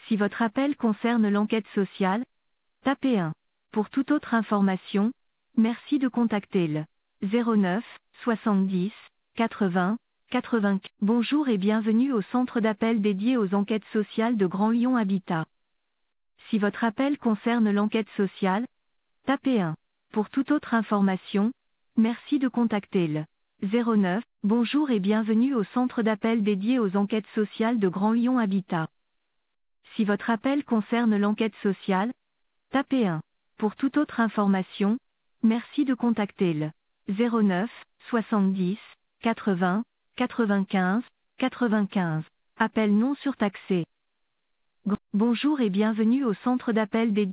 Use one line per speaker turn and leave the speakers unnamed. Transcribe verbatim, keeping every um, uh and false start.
Si votre appel concerne l'enquête sociale, tapez un. Pour toute autre information, merci de contacter le zéro neuf soixante-dix quatre-vingts quatre-vingts. Bonjour et bienvenue au centre d'appel dédié aux enquêtes sociales de Grand Lyon Habitat. Si votre appel concerne l'enquête sociale, tapez un. Pour toute autre information, merci de contacter le zéro neuf. Bonjour et bienvenue au centre d'appel dédié aux enquêtes sociales de Grand Lyon Habitat. Si votre appel concerne l'enquête sociale, tapez un. Pour toute autre information, merci de contacter le zéro neuf soixante-dix quatre-vingts quatre-vingt-quinze quatre-vingt-quinze. Appel non surtaxé. Bonjour et bienvenue au centre d'appel dédié